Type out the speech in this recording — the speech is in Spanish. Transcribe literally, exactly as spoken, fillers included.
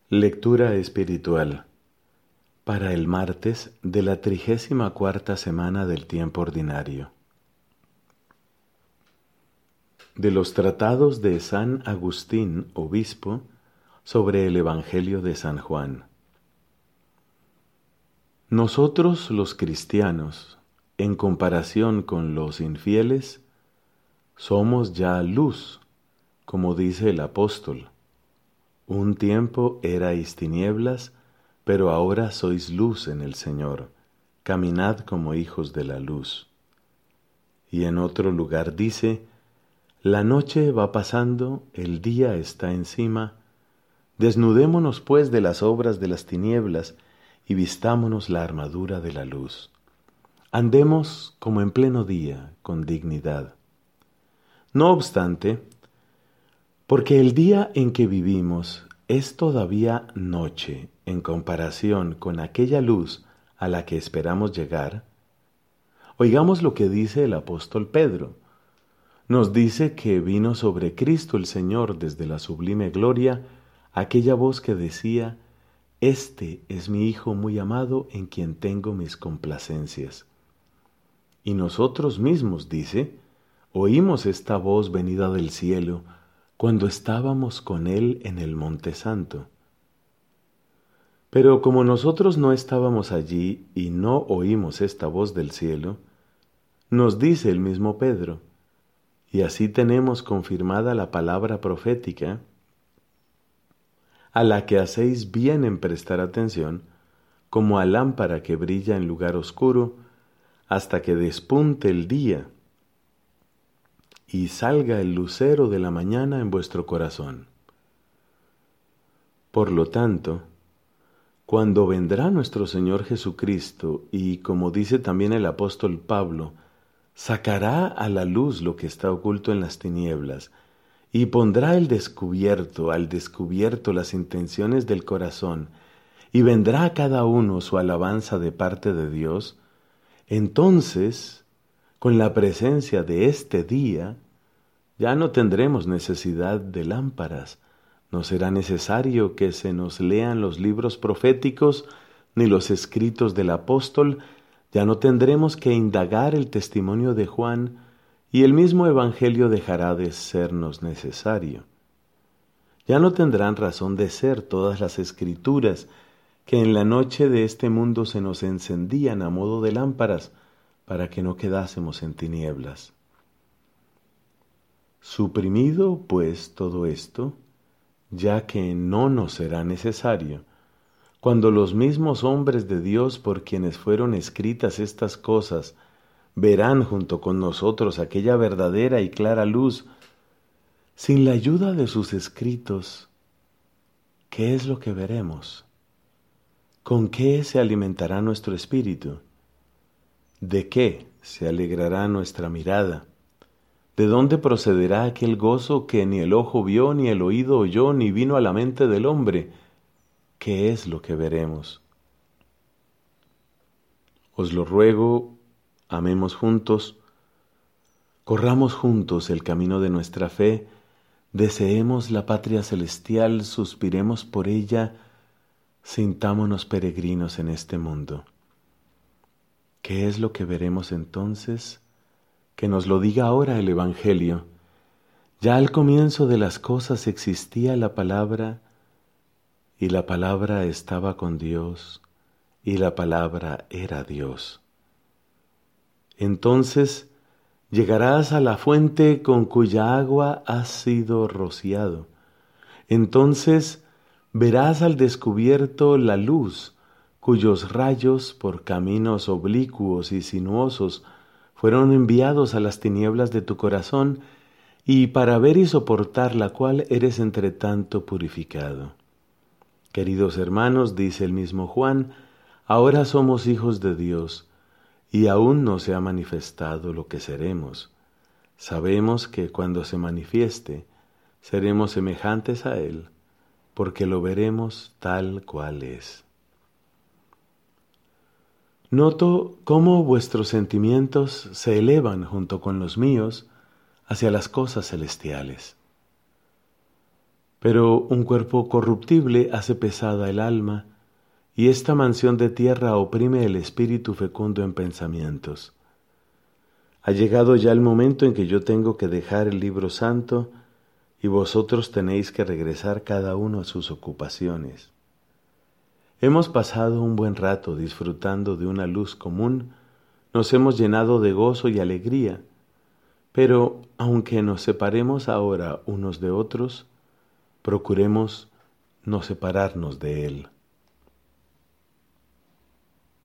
Lectura espiritual para el martes de la trigésima cuarta semana del tiempo ordinario. De los tratados de San Agustín, obispo, sobre el Evangelio de San Juan. Nosotros los cristianos, en comparación con los infieles, somos ya luz, como dice el apóstol. Un tiempo erais tinieblas, pero ahora sois luz en el Señor. Caminad como hijos de la luz. Y en otro lugar dice, la noche va pasando, el día está encima. Desnudémonos pues de las obras de las tinieblas y vistámonos la armadura de la luz. Andemos como en pleno día, con dignidad. No obstante, porque el día en que vivimos es todavía noche en comparación con aquella luz a la que esperamos llegar, oigamos lo que dice el apóstol Pedro. Nos dice que vino sobre Cristo el Señor desde la sublime gloria aquella voz que decía, Este es mi Hijo muy amado en quien tengo mis complacencias. Y nosotros mismos, dice, oímos esta voz venida del cielo cuando estábamos con Él en el Monte Santo. Pero como nosotros no estábamos allí y no oímos esta voz del cielo, nos dice el mismo Pedro, y así tenemos confirmada la palabra profética, a la que hacéis bien en prestar atención, como a lámpara que brilla en lugar oscuro, hasta que despunte el día, y salga el lucero de la mañana en vuestro corazón. Por lo tanto, cuando vendrá nuestro Señor Jesucristo, y como dice también el apóstol Pablo, sacará a la luz lo que está oculto en las tinieblas, y pondrá el descubierto, al descubierto las intenciones del corazón, y vendrá a cada uno su alabanza de parte de Dios, entonces, con la presencia de este día, ya no tendremos necesidad de lámparas, no será necesario que se nos lean los libros proféticos ni los escritos del apóstol, ya no tendremos que indagar el testimonio de Juan y el mismo Evangelio dejará de sernos necesario. Ya no tendrán razón de ser todas las escrituras que en la noche de este mundo se nos encendían a modo de lámparas para que no quedásemos en tinieblas. Suprimido, pues, todo esto, ya que no nos será necesario, cuando los mismos hombres de Dios por quienes fueron escritas estas cosas verán junto con nosotros aquella verdadera y clara luz, sin la ayuda de sus escritos, ¿qué es lo que veremos? ¿Con qué se alimentará nuestro espíritu? ¿De qué se alegrará nuestra mirada? ¿De dónde procederá aquel gozo que ni el ojo vio, ni el oído oyó, ni vino a la mente del hombre? ¿Qué es lo que veremos? Os lo ruego, amemos juntos, corramos juntos el camino de nuestra fe, deseemos la patria celestial, suspiremos por ella, sintámonos peregrinos en este mundo. ¿Qué es lo que veremos entonces? Que nos lo diga ahora el Evangelio. Ya al comienzo de las cosas existía la palabra, y la palabra estaba con Dios, y la palabra era Dios. Entonces llegarás a la fuente con cuya agua has sido rociado. Entonces verás al descubierto la luz, cuyos rayos, por caminos oblicuos y sinuosos, fueron enviados a las tinieblas de tu corazón, y para ver y soportar la cual eres entre tanto purificado. Queridos hermanos, dice el mismo Juan, ahora somos hijos de Dios, y aún no se ha manifestado lo que seremos. Sabemos que cuando se manifieste, seremos semejantes a Él, porque lo veremos tal cual es. Noto cómo vuestros sentimientos se elevan junto con los míos hacia las cosas celestiales. Pero un cuerpo corruptible hace pesada el alma, y esta mansión de tierra oprime el espíritu fecundo en pensamientos. Ha llegado ya el momento en que yo tengo que dejar el libro santo y vosotros tenéis que regresar cada uno a sus ocupaciones. Hemos pasado un buen rato disfrutando de una luz común, nos hemos llenado de gozo y alegría, pero aunque nos separemos ahora unos de otros, procuremos no separarnos de Él.